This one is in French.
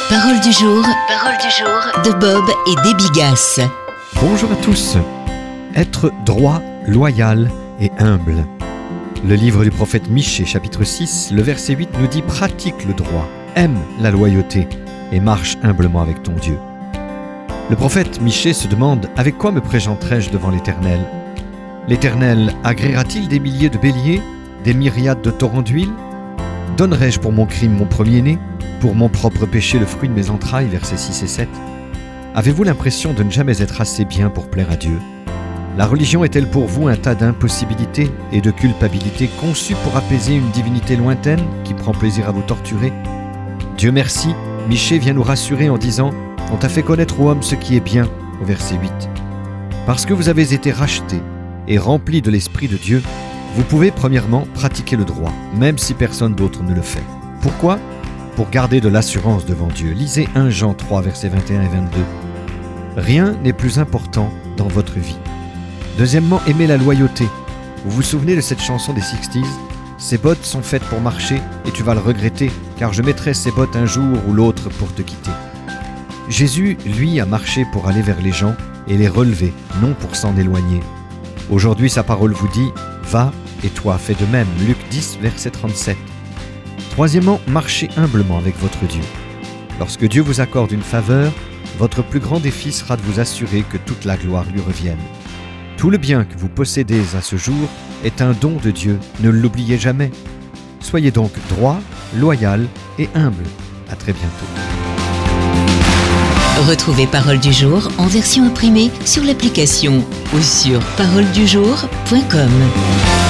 Parole du jour de Bob et Déby Gass. Bonjour à tous. Être droit, loyal et humble. Le livre du prophète Michée, chapitre 6, le verset 8 nous dit « Pratique le droit, aime la loyauté et marche humblement avec ton Dieu ». Le prophète Michée se demande « Avec quoi me présenterai-je devant l'Éternel ? L'Éternel agréera-t-il des milliers de béliers, des myriades de torrents d'huile ? Donnerai-je pour mon crime mon premier-né, pour mon propre péché le fruit de mes entrailles » versets 6 et 7. Avez-vous l'impression de ne jamais être assez bien pour plaire à Dieu ? La religion est-elle pour vous un tas d'impossibilités et de culpabilités conçues pour apaiser une divinité lointaine qui prend plaisir à vous torturer ? Dieu merci, Michée vient nous rassurer en disant « On t'a fait connaître aux hommes ce qui est bien » au verset 8. Parce que vous avez été rachetés et remplis de l'Esprit de Dieu, vous pouvez premièrement pratiquer le droit, même si personne d'autre ne le fait. Pourquoi ? Pour garder de l'assurance devant Dieu. Lisez 1 Jean 3, versets 21 et 22. Rien n'est plus important dans votre vie. Deuxièmement, aimez la loyauté. Vous vous souvenez de cette chanson des 60s ? Ces bottes sont faites pour marcher et tu vas le regretter, car je mettrai ces bottes un jour ou l'autre pour te quitter. Jésus, lui, a marché pour aller vers les gens et les relever, non pour s'en éloigner. Aujourd'hui, sa parole vous dit « Va et toi, fais de même » Luc 10, verset 37. Troisièmement, marchez humblement avec votre Dieu. Lorsque Dieu vous accorde une faveur, votre plus grand défi sera de vous assurer que toute la gloire lui revienne. Tout le bien que vous possédez à ce jour est un don de Dieu, ne l'oubliez jamais. Soyez donc droit, loyal et humble. À très bientôt. Retrouvez Parole du jour en version imprimée sur l'application ou sur paroledujour.com.